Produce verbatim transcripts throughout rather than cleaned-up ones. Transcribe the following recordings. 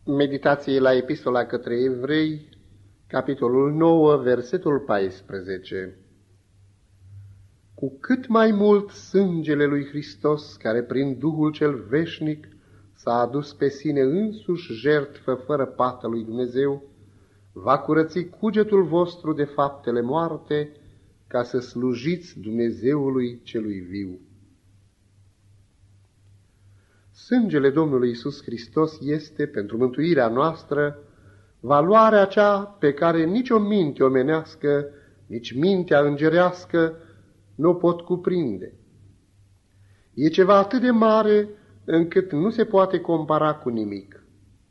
Meditații la Epistola către Evrei, capitolul nouă, versetul paisprezece. Cu cât mai mult sângele lui Hristos, care prin Duhul cel veșnic s-a adus pe sine însuși jertfă fără pată lui Dumnezeu, va curăți cugetul vostru de faptele moarte, ca să slujiți Dumnezeului celui viu. Sângele Domnului Iisus Hristos este, pentru mântuirea noastră, valoarea cea pe care nici o minte omenească, nici mintea îngerească nu o pot cuprinde. E ceva atât de mare încât nu se poate compara cu nimic.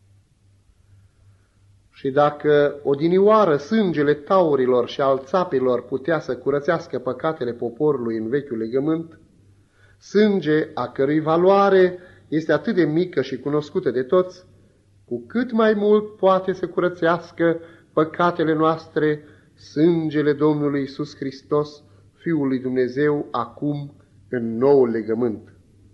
Și dacă odinioară sângele taurilor și al țapilor putea să curățească păcatele poporului în vechiul legământ, sânge a cărui valoare este atât de mică și cunoscută de toți, cu cât mai mult poate să curățească păcatele noastre sângele Domnului Iisus Hristos, Fiul lui Dumnezeu, acum în noul legământ.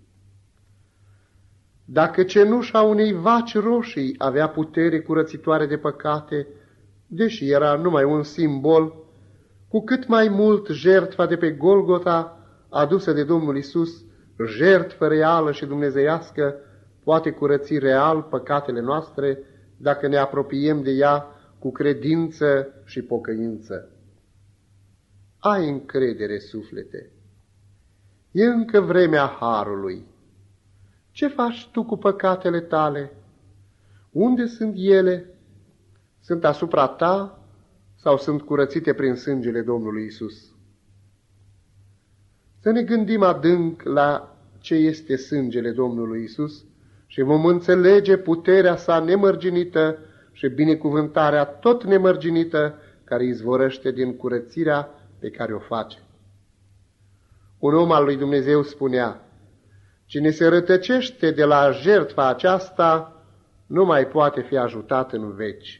Dacă cenușa unei vaci roșii avea putere curățitoare de păcate, deși era numai un simbol, cu cât mai mult jertfa de pe Golgota, adusă de Domnul Iisus, jertfă reală și dumnezeiască, poate curăți real păcatele noastre dacă ne apropiem de ea cu credință și pocăință. Ai încredere, suflete! E încă vremea harului. Ce faci tu cu păcatele tale? Unde sunt ele? Sunt asupra ta sau sunt curățite prin sângele Domnului Iisus? Să ne gândim adânc la ce este sângele Domnului Iisus și vom înțelege puterea sa nemărginită și binecuvântarea tot nemărginită care izvorăște din curățirea pe care o face. Un om al lui Dumnezeu spunea: cine se rătăcește de la jertfa aceasta nu mai poate fi ajutat în veci.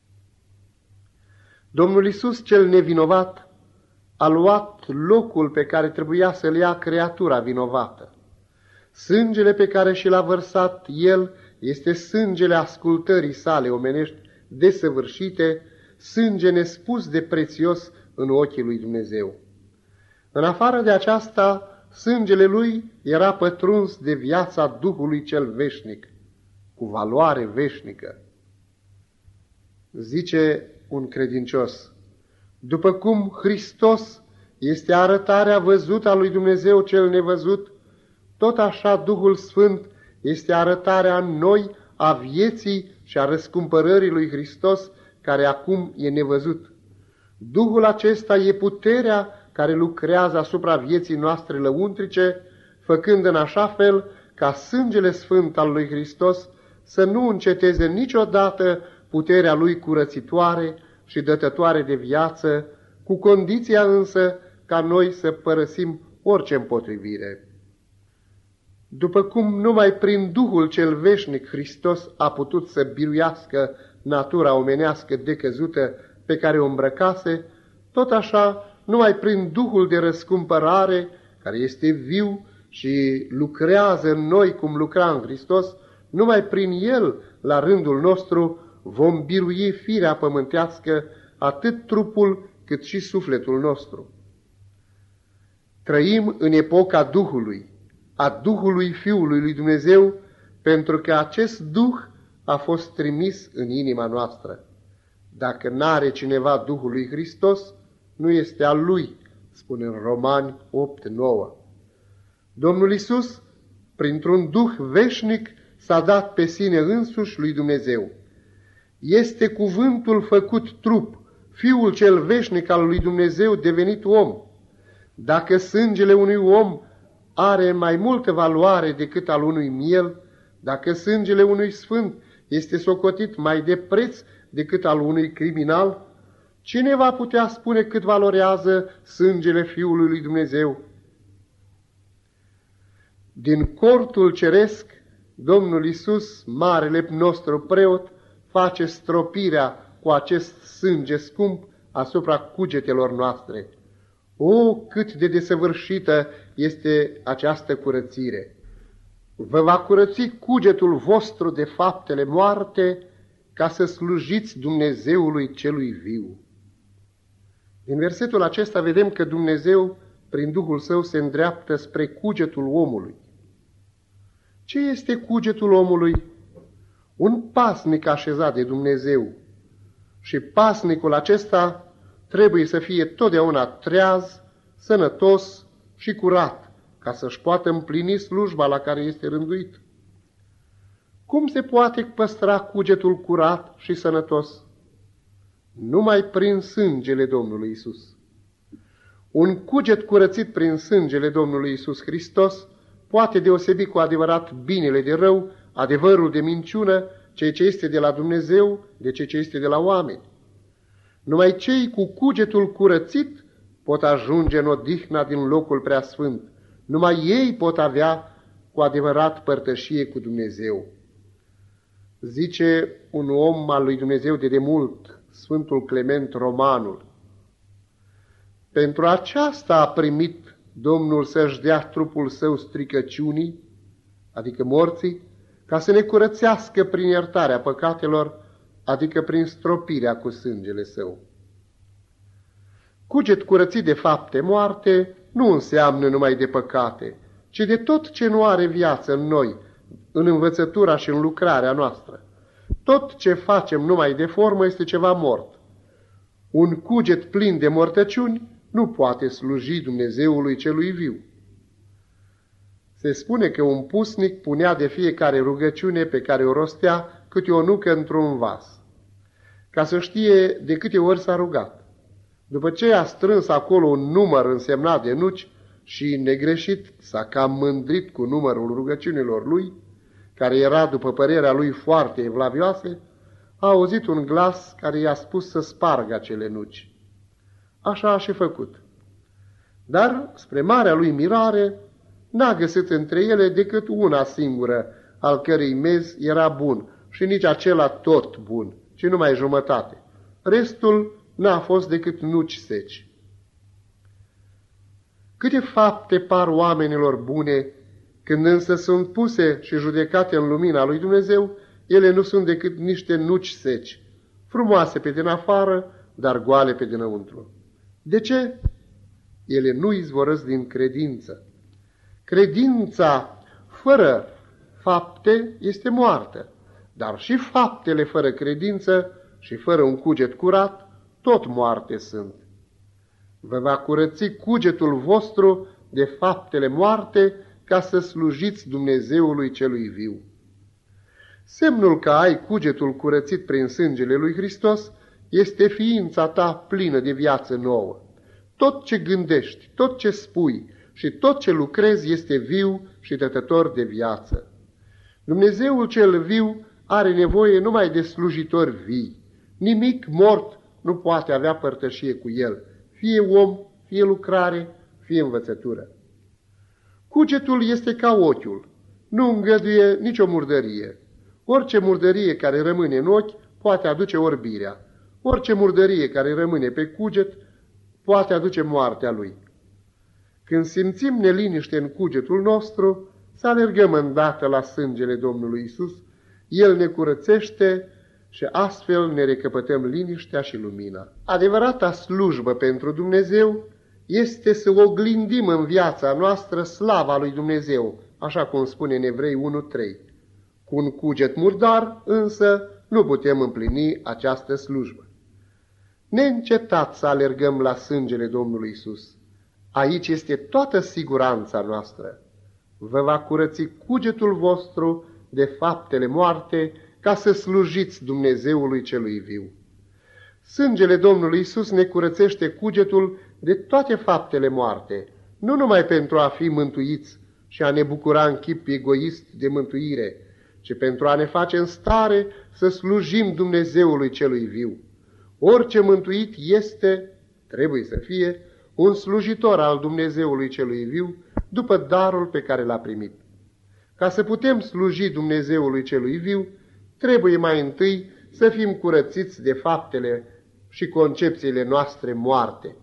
Domnul Iisus cel nevinovat a luat locul pe care trebuia să-l ia creatura vinovată. Sângele pe care și l-a vărsat El este sângele ascultării sale omenești desăvârșite, sânge nespus de prețios în ochii lui Dumnezeu. În afară de aceasta, sângele Lui era pătruns de viața Duhului cel veșnic, cu valoare veșnică. Zice un credincios: după cum Hristos este arătarea văzută a lui Dumnezeu cel nevăzut, tot așa Duhul Sfânt este arătarea în noi a vieții și a răscumpărării lui Hristos, care acum e nevăzut. Duhul acesta e puterea care lucrează asupra vieții noastre lăuntrice, făcând în așa fel ca sângele sfânt al lui Hristos să nu înceteze niciodată puterea lui curățitoare și dătătoare de viață, cu condiția însă ca noi să părăsim orice împotrivire. După cum numai prin Duhul cel veșnic Hristos a putut să biruiască natura omenească decăzută pe care o îmbrăcase, tot așa numai prin Duhul de răscumpărare, care este viu și lucrează în noi cum lucra în Hristos, numai prin El, la rândul nostru, vom birui firea pământească, atât trupul cât și sufletul nostru. Trăim în epoca Duhului, a Duhului Fiului lui Dumnezeu, pentru că acest Duh a fost trimis în inima noastră. Dacă n-are cineva Duhul lui Hristos, nu este al lui, spune în Romani opt nouă. Domnul Iisus, printr-un Duh veșnic, s-a dat pe sine însuși lui Dumnezeu. Este cuvântul făcut trup, Fiul cel veșnic al lui Dumnezeu devenit om. Dacă sângele unui om are mai multă valoare decât al unui miel, dacă sângele unui sfânt este socotit mai de preț decât al unui criminal, cine va putea spune cât valorează sângele Fiului lui Dumnezeu? Din cortul ceresc, Domnul Iisus, marele nostru preot, face stropirea cu acest sânge scump asupra cugetelor noastre. O, cât de desăvârșită este această curățire! Vă va curăți cugetul vostru de faptele moarte ca să slujiți Dumnezeului celui viu. Din versetul acesta vedem că Dumnezeu, prin Duhul Său, se îndreaptă spre cugetul omului. Ce este cugetul omului? Un pasnic așezat de Dumnezeu. Și pasnicul acesta trebuie să fie totdeauna treaz, sănătos și curat, ca să-și poată împlini slujba la care este rânduit. Cum se poate păstra cugetul curat și sănătos? Numai prin sângele Domnului Isus. Un cuget curățit prin sângele Domnului Isus Hristos poate deosebi cu adevărat binele de rău, adevărul de minciună, ceea ce este de la Dumnezeu de ceea ce este de la oameni. Numai cei cu cugetul curățit pot ajunge în odihna din locul preasfânt. Numai ei pot avea cu adevărat părtășie cu Dumnezeu. Zice un om al lui Dumnezeu de demult, Sfântul Clement Romanul: pentru aceasta a primit Domnul să-și dea trupul său stricăciunii, adică morții, ca să ne curățească prin iertarea păcatelor, adică prin stropirea cu sângele său. Cuget curățit de fapte moarte nu înseamnă numai de păcate, ci de tot ce nu are viață în noi, în învățătura și în lucrarea noastră. Tot ce facem numai de formă este ceva mort. Un cuget plin de mortăciuni nu poate sluji Dumnezeului celui viu. Se spune că un pusnic punea de fiecare rugăciune pe care o rostea câte o nucă într-un vas, ca să știe de câte ori s-a rugat. După ce a strâns acolo un număr însemnat de nuci și negreșit s-a cam mândrit cu numărul rugăciunilor lui, care era, după părerea lui, foarte evlavioase, a auzit un glas care i-a spus să spargă acele nuci. Așa a și făcut. Dar, spre marea lui mirare, n-a găsit între ele decât una singură, al cărei mez era bun, și nici acela tot bun, ci numai jumătate. Restul n-a fost decât nuci seci. Câte fapte par oamenilor bune, când însă sunt puse și judecate în lumina lui Dumnezeu, ele nu sunt decât niște nuci seci, frumoase pe din afară, dar goale pe dinăuntru. De ce? Ele nu izvorăsc din credință. Credința fără fapte este moartă, dar și faptele fără credință și fără un cuget curat, tot moarte sunt. Vă va curăți cugetul vostru de faptele moarte ca să slujiți Dumnezeului celui viu. Semnul că ai cugetul curățit prin sângele lui Hristos este ființa ta plină de viață nouă. Tot ce gândești, tot ce spui și tot ce lucrezi este viu și dătător de viață. Dumnezeul cel viu are nevoie numai de slujitori vii. Nimic mort nu poate avea părtășie cu el, fie om, fie lucrare, fie învățătură. Cugetul este ca ochiul, nu îngăduie nicio murdărie. Orice murdărie care rămâne în ochi poate aduce orbirea. Orice murdărie care rămâne pe cuget poate aduce moartea lui. Când simțim neliniște în cugetul nostru, să alergăm îndată la sângele Domnului Isus, El ne curățește și astfel ne recăpătăm liniștea și lumina. Adevărata slujbă pentru Dumnezeu este să oglindim în viața noastră slava lui Dumnezeu, așa cum spune în Evrei unu trei. Cu un cuget murdar, însă, nu putem împlini această slujbă. Neîncetat să alergăm la sângele Domnului Isus. Aici este toată siguranța noastră. Vă va curăți cugetul vostru de faptele moarte ca să slujiți Dumnezeului celui viu. Sângele Domnului Isus ne curățește cugetul de toate faptele moarte, nu numai pentru a fi mântuiți și a ne bucura în chip egoist de mântuire, ci pentru a ne face în stare să slujim Dumnezeului celui viu. Orice mântuit este, trebuie să fie, un slujitor al Dumnezeului celui viu după darul pe care l-a primit. Ca să putem sluji Dumnezeului celui viu, trebuie mai întâi să fim curățiți de faptele și concepțiile noastre moarte.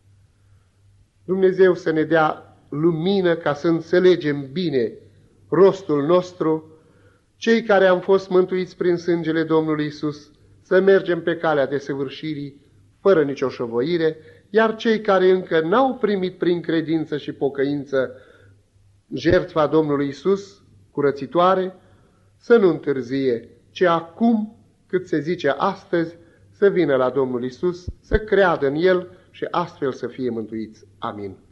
Dumnezeu să ne dea lumină ca să înțelegem bine rostul nostru Cei care am fost mântuiți prin sângele Domnului Isus, să mergem pe calea desăvârșirii, fără nicio șovăire, iar cei care încă n-au primit prin credință și pocăință jertfa Domnului Isus, curățitoare, să nu întârzie, ci acum, cât se zice astăzi, să vină la Domnul Isus, să creadă în El și astfel să fie mântuiți. Amin.